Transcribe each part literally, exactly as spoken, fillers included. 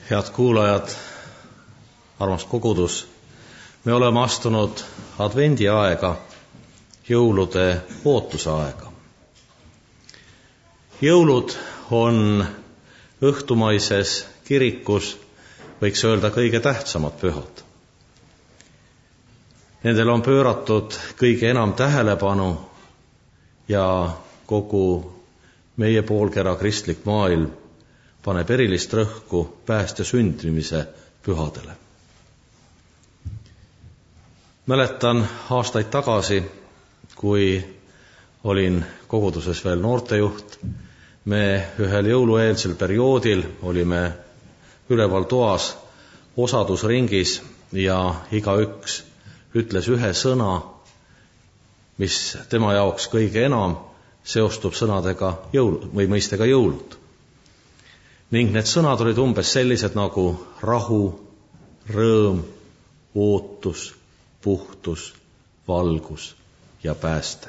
Head kuulajad, armas kogudus, me oleme astunud advendi aega, jõulude ootuse aega. Jõulud on õhtumaises kirikus, võiks öelda, kõige tähtsamad pühad. Nendel on pööratud kõige enam tähelepanu ja kogu meie poolkera kristlik maailm paneb erilist rõhku päästja sündimise pühadele. Mäletan aastaid tagasi, kui olin koguduses veel noortejuht, me ühel jõulueelsel perioodil olime üleval toas osadusringis ja igaüks ütles ühe sõna, mis tema jaoks kõige enam seostub sõnadega jõul, või mõistega jõulud. Ning need sõnad olid umbes sellised nagu rahu, rõõm, ootus, puhtus, valgus ja pääste.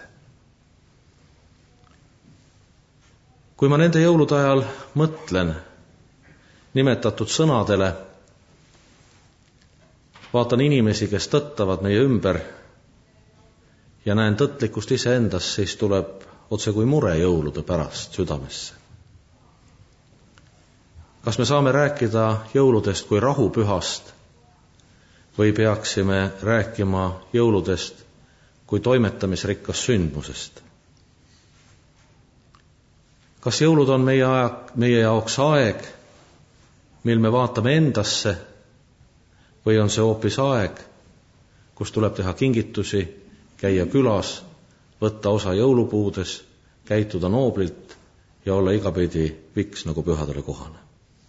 Kui ma nende jõulude ajal mõtlen nimetatud sõnadele, vaatan inimesi, kes tõttavad meie ümber ja näen tõtlikkust iseendas, siis tuleb otse kui mure jõulude pärast südamesse. Kas me saame rääkida jõuludest kui rahupühast või peaksime rääkima jõuludest kui toimetamisrikkast sündmusest? Kas jõulud on meie, aja, meie jaoks aeg, mil me vaatame endasse, või on see hoopis aeg, kus tuleb teha kingitusi, käia külas, võtta osa jõulupuudes, käituda nooblilt ja olla igapidi viks nagu pühadele kohane?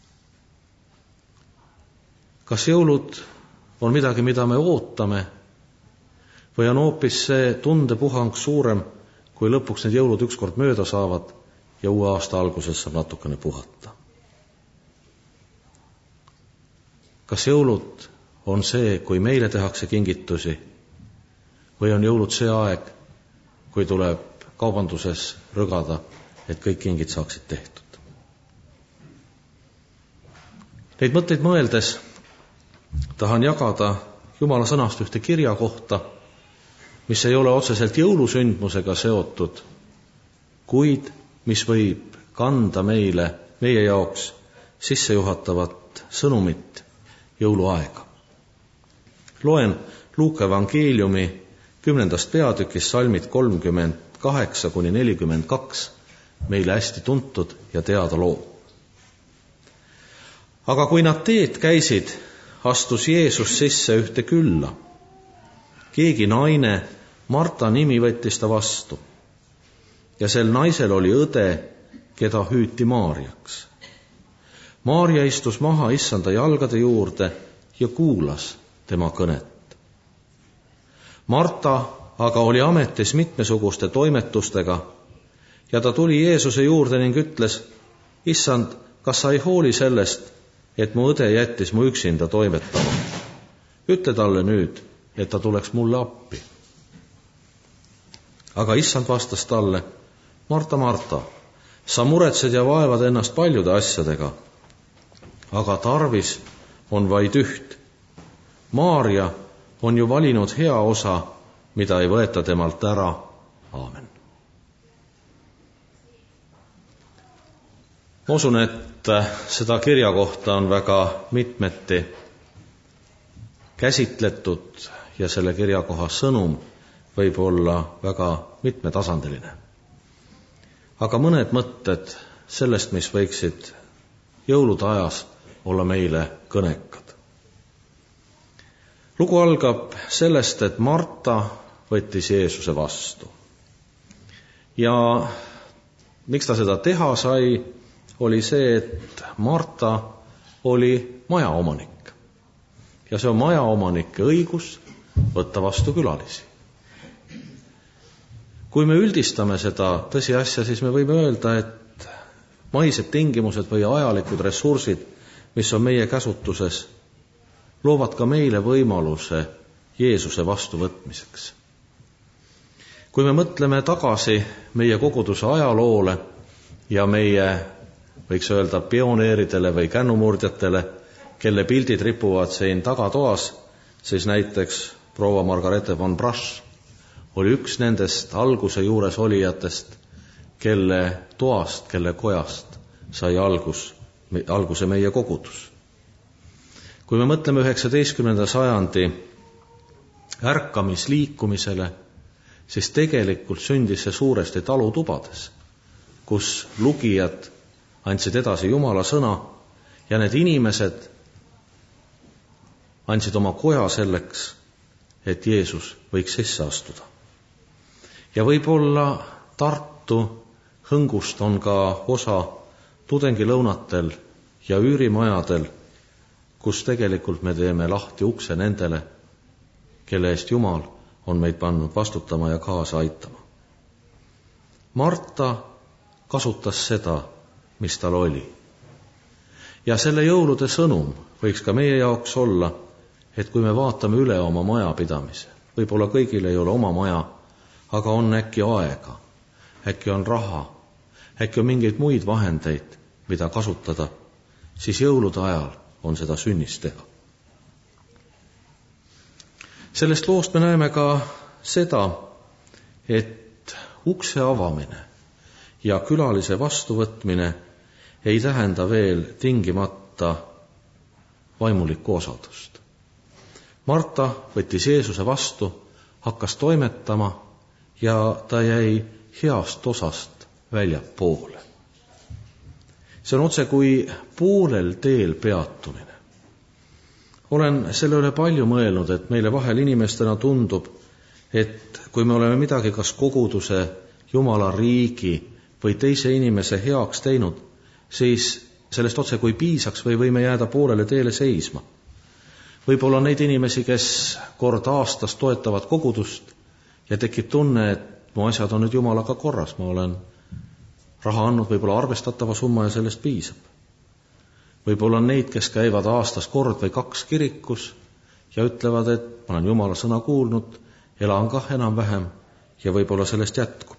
Kas jõulud on midagi, mida me ootame, või on hoopis see tundepuhang suurem, kui lõpuks need jõulud ükskord mööda saavad ja uue aasta alguses saab natukene puhata? Kas jõulud on see, kui meile tehakse kingitusi, või on jõulud see aeg, kui tuleb kaubanduses rõgada, et kõik kingid saaksid tehtud? Neid mõtteid mõeldes tahan jagada Jumala sõnast ühte kirja kohta, mis ei ole otseselt jõulusündmusega seotud, kuid mis võib kanda meile, meie jaoks sissejuhatavat sõnumit jõuluaega. Loen Luuka evangeeliumi kümnendast peatükist salmid kolmkümmend kaheksa kuni nelikümmend kaks, meile hästi tuntud ja teada loo. Aga kui nad teed käisid, astus Jeesus sisse ühte külla. Keegi naine, Marta nimi, võttis ta vastu. Ja sel naisel oli õde, keda hüüti Maarjaks. Maarja istus maha issanda jalgade juurde ja kuulas tema kõnet. Marta aga oli ametis mitmesuguste toimetustega ja ta tuli Jeesuse juurde ning ütles: Issand, kas sa ei hooli sellest, et mu õde jättis mu üksinda toimetama? Ütle talle nüüd, et ta tuleks mulle appi. Aga issand vastas talle: Marta, Marta, sa muretsed ja vaevad ennast paljude asjadega, aga tarvis on vaid üht. Maarja on ju valinud hea osa, mida ei võeta temalt ära. Aamen. Ma usun, et seda kirja kohta on väga mitmeti käsitletud ja selle kirjakoha sõnum võib olla väga mitmetasandiline. Aga mõned mõtted sellest, mis võiksid jõulude ajas olla meile kõnekad. Lugu algab sellest, et Marta võttis Jeesuse vastu. Ja miks ta seda teha sai, oli see, et Marta oli majaomanik. Ja see on majaomanike õigus võtta vastu külalisi. Kui me üldistame seda tõsiasja, siis me võime öelda, et maised tingimused või ajalikud ressursid, mis on meie käsutuses, loovad ka meile võimaluse Jeesuse vastuvõtmiseks. Kui me mõtleme tagasi meie koguduse ajaloole ja meie, võiks öelda, pioneeridele või kännumurdjatele, kelle pildid ripuvad siin tagatoas, siis näiteks proua Margarete von Brasch oli üks nendest alguse juures olijatest, kelle toast, kelle kojast sai algus, alguse meie kogudus. Kui me mõtleme üheksateistkümnenda sajandi ärkamisliikumisele, siis tegelikult sündis see suuresti talutubades, kus lugijad andsid edasi Jumala sõna ja need inimesed andsid oma koja selleks, et Jeesus võiks sisse astuda. Ja võib-olla Tartu hõngust on ka osa tudengilõunatel ja üürimajadel, kus tegelikult me teeme lahti ukse nendele, kelle eest Jumal on meid pannud vastutama ja kaasa aitama. Marta kasutas seda, mis tal oli. Ja selle jõulude sõnum võiks ka meie jaoks olla, et kui me vaatame üle oma majapidamise, võib-olla kõigil ei ole oma maja, aga on äkki aega, äkki on raha, äkki on mingeid muid vahendeid, mida kasutada, siis jõulude ajal on seda sünnis teha. Sellest loost me näeme ka seda, et ukse avamine ja külalise vastuvõtmine ei tähenda veel tingimata vaimulikku osadust. Marta võttis Jeesuse vastu, hakkas toimetama ja ta jäi heast osast väljapoole. See on otse kui poolel teel peatumine. Olen selle üle palju mõelnud, et meile vahel inimestena tundub, et kui me oleme midagi kas koguduse, Jumala riigi või teise inimese heaks teinud, siis sellest otse kui piisaks või võime jääda poolele teele seisma. Võib-olla on neid inimesi, kes kord aastas toetavad kogudust ja tekib tunne, et mu asjad on nüüd Jumalaga korras, ma olen raha andnud võib-olla arvestatava summa ja sellest piisab. Võib-olla on neid, kes käivad aastas kord või kaks kirikus ja ütlevad, et ma olen Jumala sõna kuulnud, elan kah enam-vähem ja võib-olla sellest jätkub.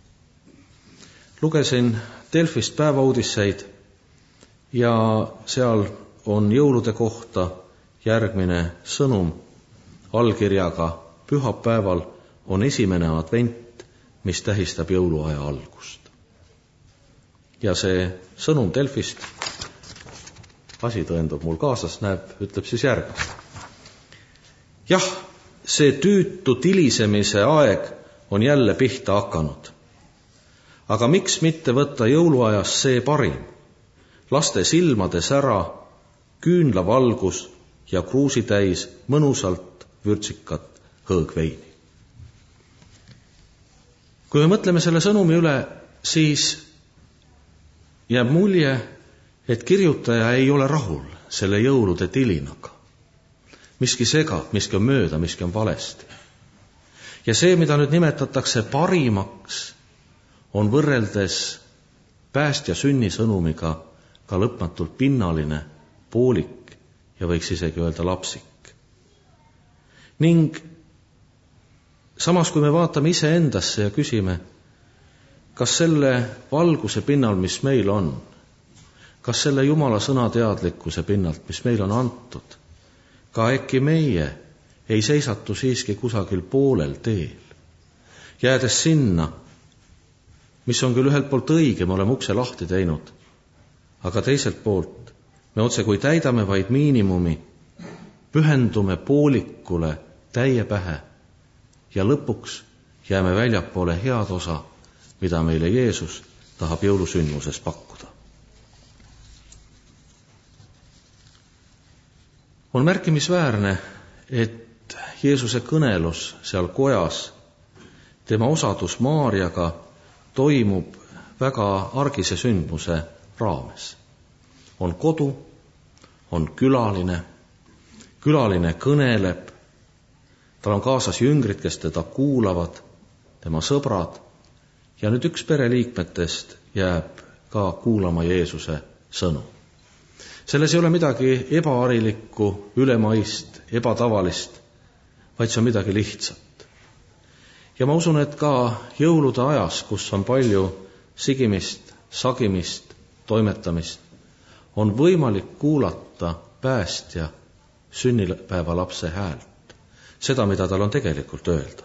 Lugesin Delfist päevauudiseid ja seal on jõulude kohta järgmine sõnum allkirjaga pühapäeval on esimene advent, mis tähistab jõuluaja algust. Ja see sõnum Delfist, asi tõendub mul kaasas, näeb, ütleb siis järgmist. Jah, see tüütu tilisemise aeg on jälle pihta hakanud. Aga miks mitte võtta jõuluajas see parim? Laste silmades ära küünlavalgus ja kruusitäis mõnusalt vürtsikat hõõgveini. Kui me mõtleme selle sõnumi üle, siis jääb mulje, et kirjutaja ei ole rahul selle jõulude tilinaga. Miski segab, miski on mööda, miski on valesti. Ja see, mida nüüd nimetatakse parimaks, on võrreldes päästja sünnisõnumiga ka lõpmatult pinnaline, poolik ja võiks isegi öelda lapsik. Ning samas, kui me vaatame iseendasse ja küsime, kas selle valguse pinnal, mis meil on, kas selle Jumala sõnateadlikkuse pinnalt, mis meil on antud, ka äkki meie ei seisatu siiski kusagil poolel teel, jäädes sinna, mis on küll ühelt poolt õige, me oleme ukse lahti teinud, aga teiselt poolt me otse kui täidame vaid miinimumi, pühendume poolikule täie pähe ja lõpuks jääme väljapoole head osa, mida meile Jeesus tahab jõulusündmuses pakkuda. On märkimisväärne, et Jeesuse kõnelus seal kojas, tema osadus Maarjaga toimub väga argise sündmuse raames. On kodu, on külaline, külaline kõneleb, tal on kaasas jüngrid, kes teda kuulavad, tema sõbrad, ja nüüd üks pereliikmetest jääb ka kuulama Jeesuse sõnu. Selles ei ole midagi ebaharilikku, ülemaist, ebatavalist, vaid see on midagi lihtsat. Ja ma usun, et ka jõulude ajas, kus on palju sigimist, sagimist, toimetamist, on võimalik kuulata päästja sünnipäeva lapse häält, seda, mida tal on tegelikult öelda.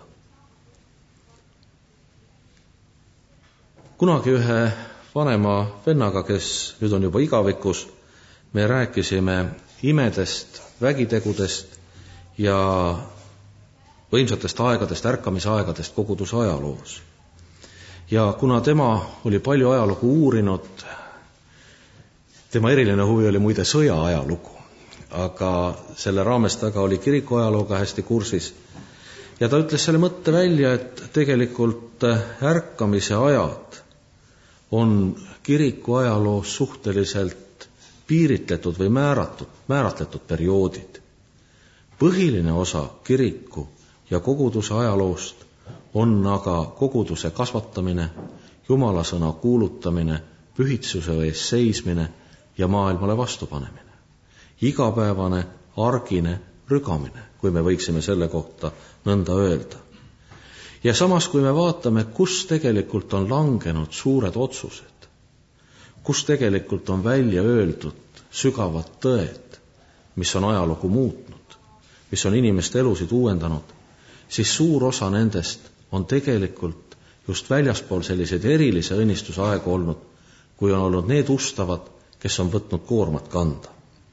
Kunagi ühe vanema vennaga, kes nüüd on juba igavikus, me rääkisime imedest, vägitegudest ja võimsatest aegadest, ärkamise aegadest koguduse ajaloos. Ja kuna tema oli palju ajalugu uurinud, tema eriline huvi oli muide sõja ajalugu, aga selle raames taga oli kiriku ajalooga hästi kursis. Ja ta ütles selle mõtte välja, et tegelikult ärkamise ajad on kiriku ajaloos suhteliselt piiritletud või määratud, määratletud perioodid. Põhiline osa kiriku ja koguduse ajaloost on aga koguduse kasvatamine, Jumala sõna kuulutamine, pühitsuse ees seismine ja maailmale vastupanemine. Igapäevane, argine rügamine, kui me võiksime selle kohta nõnda öelda. Ja samas, kui me vaatame, kus tegelikult on langenud suured otsused, kus tegelikult on välja öeldud sügavad tõed, mis on ajalugu muutnud, mis on inimeste elusid uuendanud, siis suur osa nendest on tegelikult just väljaspool selliseid erilise õnnistuse aegu olnud, kui on olnud need ustavad, kes on võtnud koormat kanda.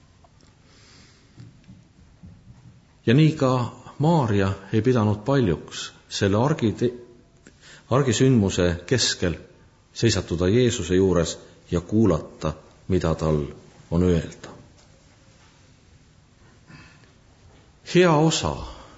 Ja nii ka Maarja ei pidanud paljuks selle argi, argisündmuse keskel seisatuda Jeesuse juures ja kuulata, mida tal on öelda. Hea osa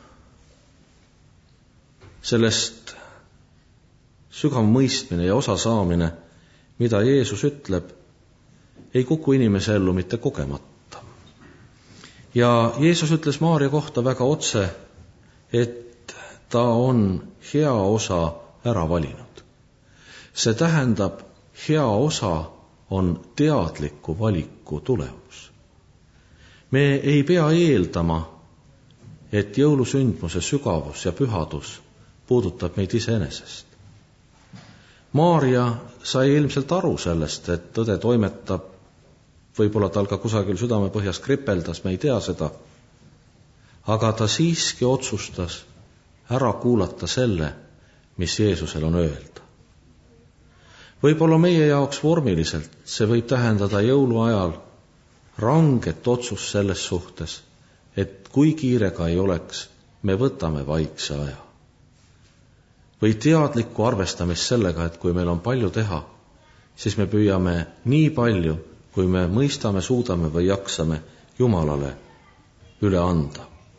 sellest sügav mõistmine ja osa saamine, mida Jeesus ütleb, ei kuku inimese ellu mitte kogemata. Ja Jeesus ütles Maarja kohta väga otse, et ta on hea osa ära valinud. See tähendab, hea osa on teadliku valiku tulemus. Me ei pea eeldama, et jõulusündmuse sügavus ja pühadus puudutab meid iseenesest. Maarja sai ilmselt aru sellest, et tõde toimetab, võib-olla tal ka kusagil südamepõhjas kripeldas, me ei tea seda, aga ta siiski otsustas ära kuulata selle, mis Jeesusel on öelda. Võib-olla meie jaoks vormiliselt see võib tähendada jõuluajal ranget otsust selles suhtes, et kui kiirega ei oleks, me võtame vaikse aja. Või teadlikku arvestamist sellega, et kui meil on palju teha, siis me püüame nii palju, kui me mõistame, suudame või jaksame Jumalale üle anda.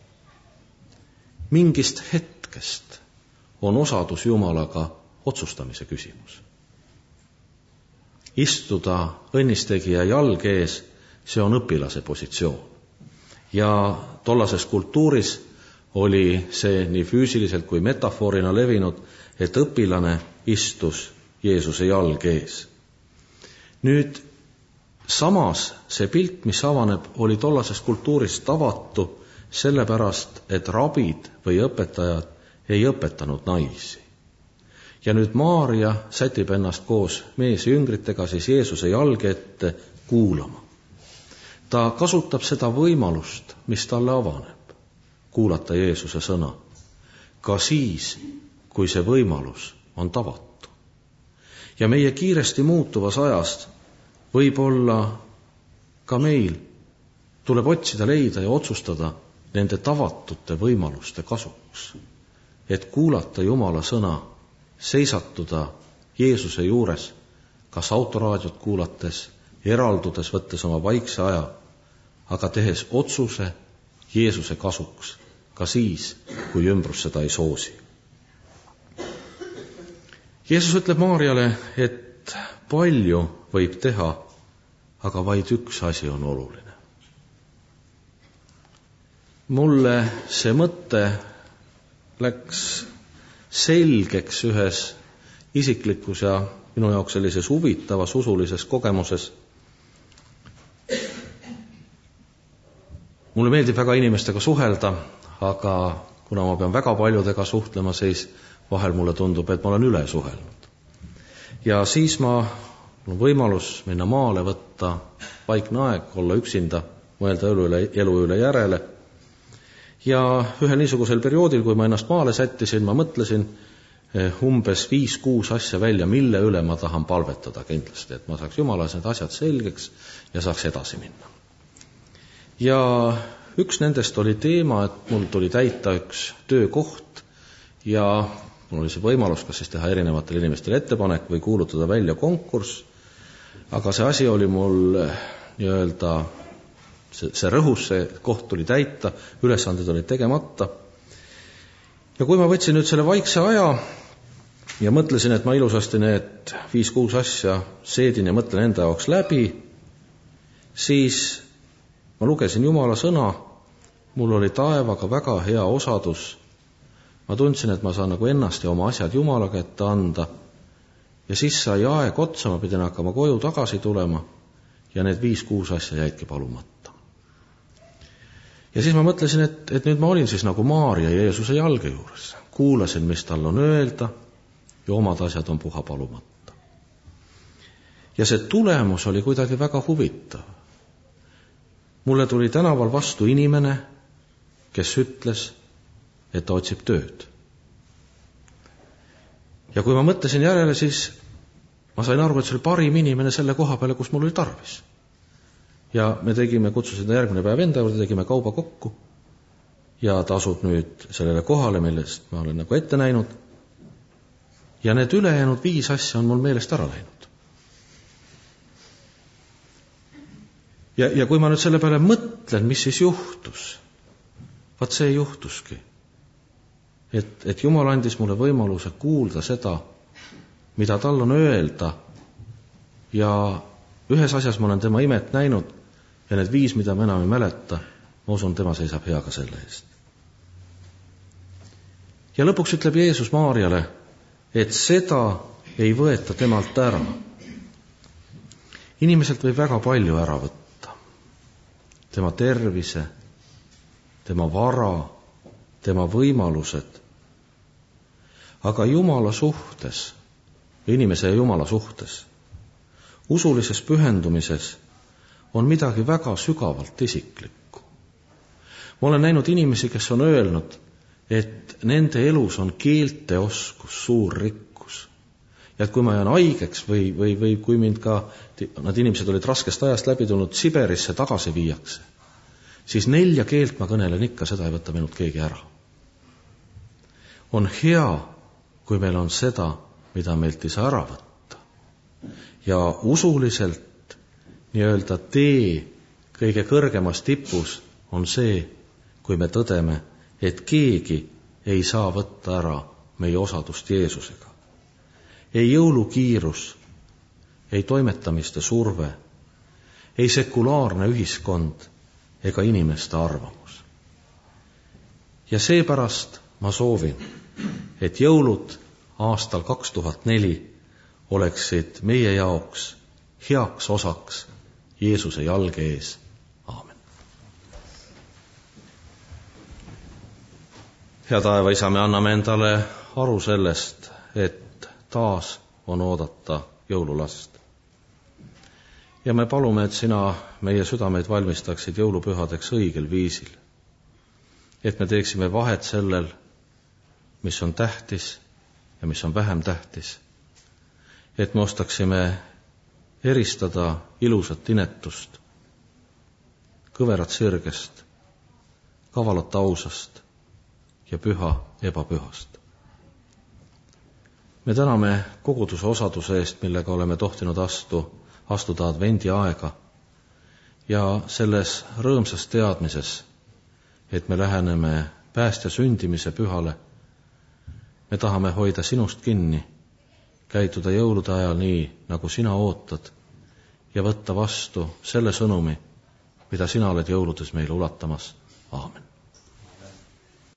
Mingist hetkest on osadus Jumalaga otsustamise küsimus. Istuda õnnistegija jalg ees, see on õpilase positsioon. Ja tollases kultuuris oli see nii füüsiliselt kui metafoorina levinud, et õpilane istus Jeesuse jalg ees. Nüüd samas see pilt, mis avaneb, oli tollases kultuuris tavatu sellepärast, et rabid või õpetajad ei õpetanud naisi. Ja nüüd Maarja sätib ennast koos mees jüngritega siis Jeesuse jalge ette kuulama. Ta kasutab seda võimalust, mis talle avaneb, kuulata Jeesuse sõna, ka siis, kui see võimalus on tavatu. Ja meie kiiresti muutuvas ajast võib-olla ka meil tuleb otsida, leida ja otsustada nende tavatute võimaluste kasuks, et kuulata Jumala sõna, seisatuda Jeesuse juures, kas autoraadiot kuulates, eraldudes, võttes oma vaikse aja, aga tehes otsuse Jeesuse kasuks, ka siis, kui ümbrus seda ei soosi. Jeesus ütleb Maarjale, et palju võib teha, aga vaid üks asi on oluline. Mulle see mõte läks selgeks ühes isiklikus ja minu jaoks sellises huvitavas usulises kogemuses. Mulle meeldib väga inimestega suhelda, aga kuna ma pean väga paljudega suhtlema, siis vahel mulle tundub, et ma olen üle suhelnud. Ja siis ma, mul on võimalus minna maale, võtta vaikne aeg, olla üksinda mõelda elu üle, elu üle järele. Ja ühel niisugusel perioodil, kui ma ennast maale sättisin, ma mõtlesin umbes viis-kuus asja välja, mille üle ma tahan palvetada kindlasti, et ma saaks Jumalas need asjad selgeks ja saaks edasi minna. Ja üks nendest oli teema, et mul tuli täita üks töökoht ja mul oli see võimalus, kas siis teha erinevatele inimestele ettepanek või kuulutada välja konkurss, aga see asi oli mul nii-öelda, see, see rõhus, see koht tuli täita, ülesanded olid tegemata. Ja kui ma võtsin nüüd selle vaikse aja ja mõtlesin, et ma ilusasti need viis-kuus asja seedin ja mõtlen enda jaoks läbi, siis ma lugesin Jumala sõna, mul oli taevaga väga hea osadus. Ma tundsin, et ma saan nagu ennast ja oma asjad Jumala kätte anda. Ja siis sai aeg otsa, ma pidin hakkama koju tagasi tulema ja need viis-kuus asja jäidki palumata. Ja siis ma mõtlesin, et, et nüüd ma olin siis nagu Maarja Jeesuse jalge juures. Kuulasin, mis tal on öelda ja omad asjad on puha palumata. Ja see tulemus oli kuidagi väga huvitav. Mulle tuli tänaval vastu inimene, kes ütles, et ta otsib tööd. Ja kui ma mõtlesin järele, siis ma sain aru, et see oli parim inimene selle koha peale, kus mul oli tarvis. Ja me tegime, kutsusin järgmine päev enda juurde, tegime kauba kokku ja ta asub nüüd sellele kohale, millest ma olen nagu ette näinud. Ja need ülejäänud viis asja on mul meelest ära läinud. Ja, ja kui ma nüüd selle peale mõtlen, mis siis juhtus, vaat see juhtuski. Et, et Jumal andis mulle võimaluse kuulda seda, mida tal on öelda ja ühes asjas ma olen tema imet näinud ja need viis, mida ma enam ei mäleta, ma usun, tema seisab hea ka selle eest. Ja lõpuks ütleb Jeesus Maarjale, et seda ei võeta temalt ära. Inimeselt võib väga palju ära võtta. Tema tervise, tema vara, tema võimalused. Aga Jumala suhtes, inimese ja Jumala suhtes, usulises pühendumises on midagi väga sügavalt isiklikku. Ma olen näinud inimesi, kes on öelnud, et nende elus on keelteoskus suur rikkus. Ja et kui ma jään haigeks või, või, või kui mind ka, nad inimesed olid raskest ajast läbi tulnud, Siberisse tagasi viiakse, siis nelja keelt ma kõnelen ikka, seda ei võta minult keegi ära. On hea, kui meil on seda, mida meilt ei saa ära võtta. Ja usuliselt nii-öelda tee kõige kõrgemas tipus on see, kui me tõdeme, et keegi ei saa võtta ära meie osadust Jeesusega. Ei jõulukiirus, ei toimetamiste surve, ei sekulaarne ühiskond ega inimeste arvamus. Ja seepärast ma soovin, et jõulud aastal kaks tuhat neli oleksid meie jaoks heaks osaks Jeesuse jalge ees. Aamen. Hea taeva Isa, me anname endale aru sellest, et taas on oodata jõululast. Ja me palume, et sina meie südameid valmistaksid jõulupühadeks õigel viisil. Et me teeksime vahet sellel, mis on tähtis ja mis on vähem tähtis. Et me ostaksime eristada ilusat inetust, kõverat sirgest, kavalat ausast ja püha ebapühast. Me täname koguduse osaduse eest, millega oleme tohtinud astu, astuda advendi aega ja selles rõõmsas teadmises, et me läheneme päästja sündimise pühale. Me tahame hoida sinust kinni, käituda jõulude ajal nii, nagu sina ootad ja võtta vastu selle sõnumi, mida sina oled jõuludes meile ulatamas. Aamen.